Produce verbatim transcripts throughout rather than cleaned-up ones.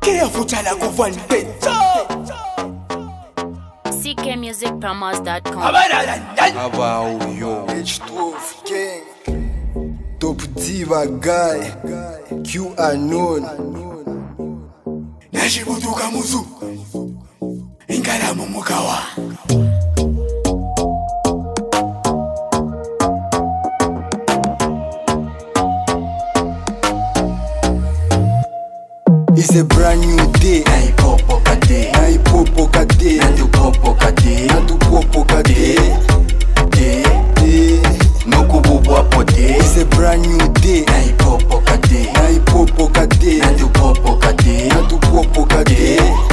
Careful la kufan pizza. C K music promos dot com. About yo H twelve gang Top Diva guy Q unknown Nashibutuka muzu Ingala mumukawa. It's a brand new day. Nai popo kade, Nai popo kade, nandu popo kade, Nandu popo kade, de, eh. nokububu apote. It's a brand new day. Nai popo kade, Nai popo kade, nandu popo kade, Nandu popo kade,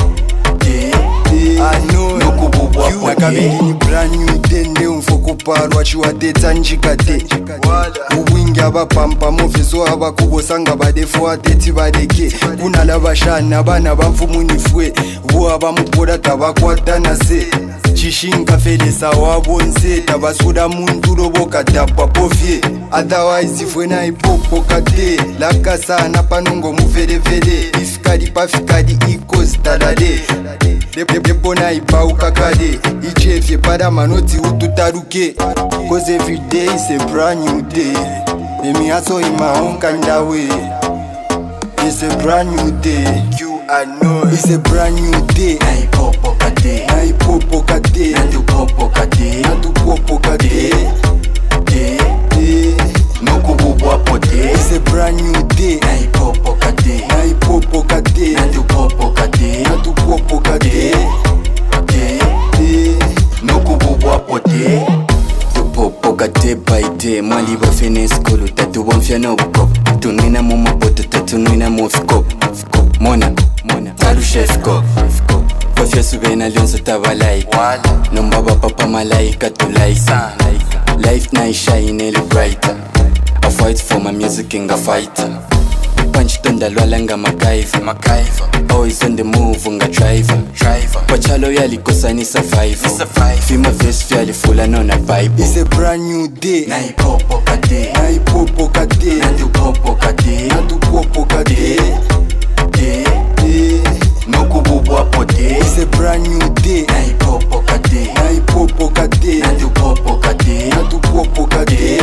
de, I know nokububu Q nakabili ni brand new day. Nde umfoko parwa chiwatetsa njikate ubwingi abapampa mofeso abakubosanga badefo ateti badeke kunala bashana bana bamfumunifwe bo abamukora tabakwatana se chishinga felesa wabonse tabasuda muntu roboka tapwa pofie otherwise fwena ipopo kate lakasana panongo mufelefele ifikadi pafikadi ikozi tadade debona ipauka kade ichefye pada manoti ututaruke cause every day is a brand new day. Let me also in my own kind of way. It's a brand new day. Q unknown. It's a brand new day. Nai popo kade, Nai popo kade, nandu popo kade, Nandu popo kade, de, eh. nokububu apote. It's a brand new day. Nai popo kade, Nai popo kade, nandu popo kade, Nandu popo kade, de, eh. nokububu apote. Popo kate baite Mwali bafene skolo Tatu bamfya no bukop Tunina moma poto Tatunina mo fikop Mona Tarusha skop Bafya subena lionso tabalai Nombaba papa malaika to laika Life na shine ele brighter I fight for my music and a fighter Punch tonda lwala nga MacGyver Always on the move nga driver Pachalo yali kosanisa five Fima vest yali fula nona Bible. It's a brand new day. Nai popo kade, Nai popo kade, nandu popo kade, Nandu popo kade, de, eh. nokububu apote. It's a brand new day. Nai popo kade, Nai popo kade, nandu popo kade, Nandu popo kade,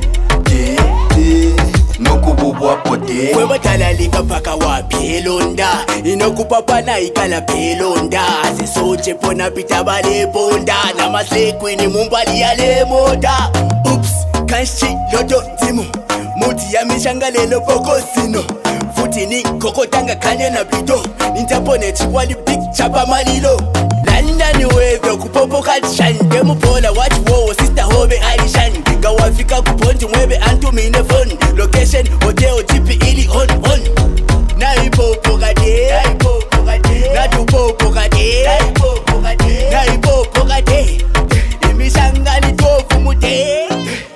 de, eh. nokububu apote. Webatala lika paka wa pelonda Inokupapa na ikala pelonda Asisoche pona pita bale bonda Na masekwe ni mumbali ya le moda Oops, kanshi lodo timu Muti ya mishanga lelo poko sino Futi ni kokotanga kanye na bido Nintapone chiwali big chapa malilo Landa ni wezo kupopo katishan Demu pola watch wow sister hobe alishan Gawafika kuponti mwebe antu mine phone Location hotel tipi ili on on Na ipopo kade Na ipopo kade Na tupopo kade Na ipopo kade Na ipopo kade Imishanga ni tofu mute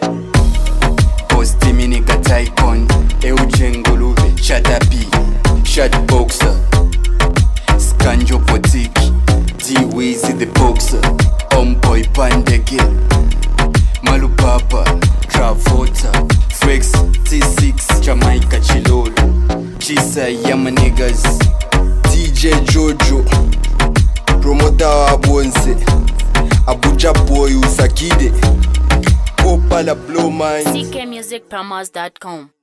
Posti mini kataikon Eujenguluve Shadapi Shadboxer Skanjo potiki D-Weezy the boxer Homeboy Pandege Malupapa Travota Frex T six Jamaica Chilolo Chisa Yama niggas D J Jojo Promoter wa Bonse Abuja boy Usakide Kopa la blow mind. C K music promos dot com.